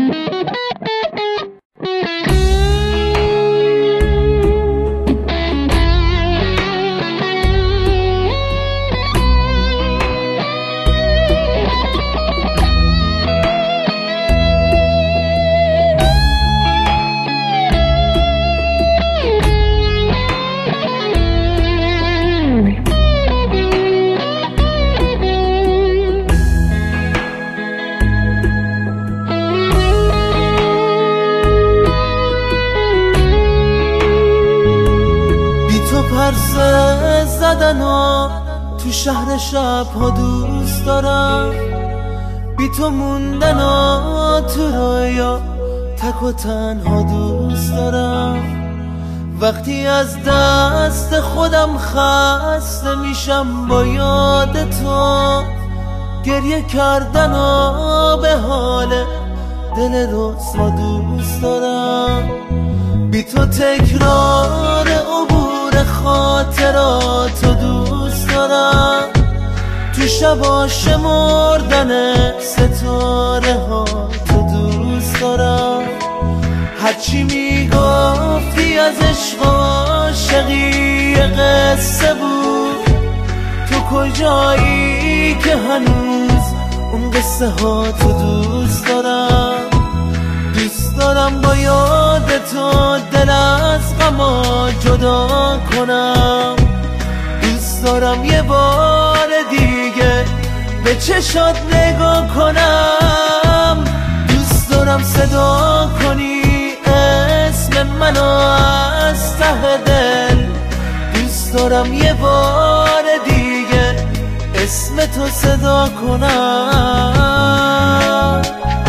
پرسه زدن ها تو شهر شب ها دوست دارم، بی تو موندن ها تو رویا تک و تنها دوست دارم. وقتی از دست خودم خسته میشم با یاد تو، گریه کردن ها به حال دل رسوا دوست دارم. بی تو تکرار عبور خاطراتو دوست دارم، تو شبا شمردن ستاره ها تو دوست دارم. هرچی میگفتی از عشق و عاشقی قصه بود، تو کجایی که هنوز اون قصه ها تو دوست دارم. دوست دارم با یاد تو دل از غما جدا کنم، دوست دارم یه بار دیگه به چشات نگاه کنم. دوست دارم صدا کنی اسم منو از ته دل، دوست دارم یه بار دیگه اسم تو صدا کنم.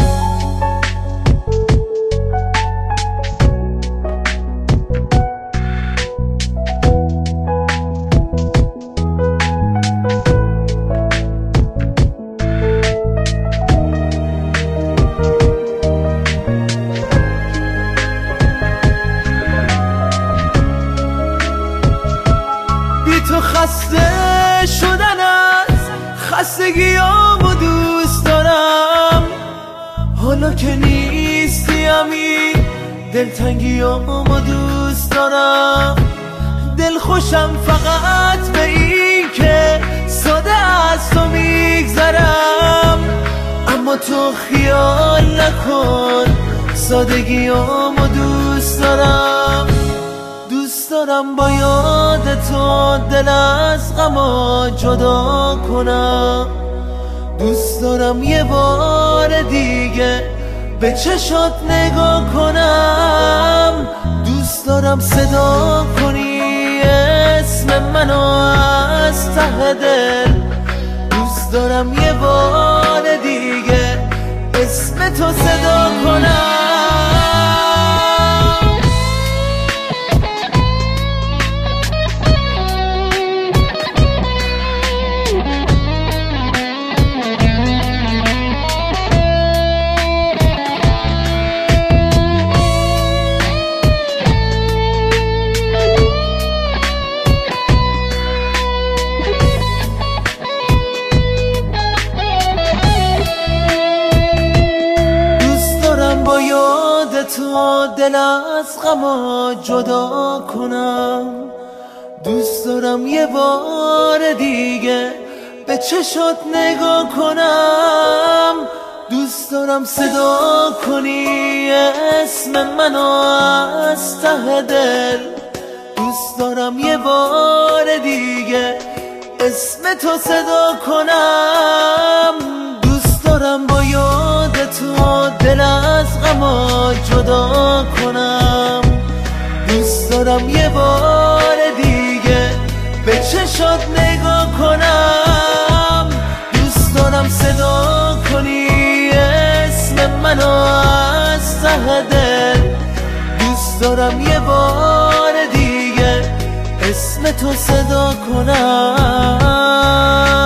تو خسته شدن از خستگیامو دوست دارم، حالا که نیستی همین دلتنگیامو دوست دارم. دل خوشم فقط به این که ساده از تو میگذرم، اما تو خیال نکن سادگیامو دوست دارم. دوست دارم با یاد تو دل از غما جدا کنم، دوست دارم یه بار دیگه به چشات نگاه کنم. دوست دارم صدا کنی اسم منو از ته دل، دوست دارم یه بار دیگه اسم تو صدا کنم. با یاد تو دل از غما جدا کنم، دوست دارم یه بار دیگه به چشات نگاه کنم. دوست دارم صدا کنی اسم منو از ته دل، دوست دارم یه بار دیگه اسم تو صدا کنم. دوست دارم با یاد تو دل از غما جدا کنم، دوست دارم یه بار دیگه به چشات نگاه کنم. دوست دارم صدا کنی اسم منو از ته دل، دوست دارم یه بار دیگه اسم تو صدا کنم.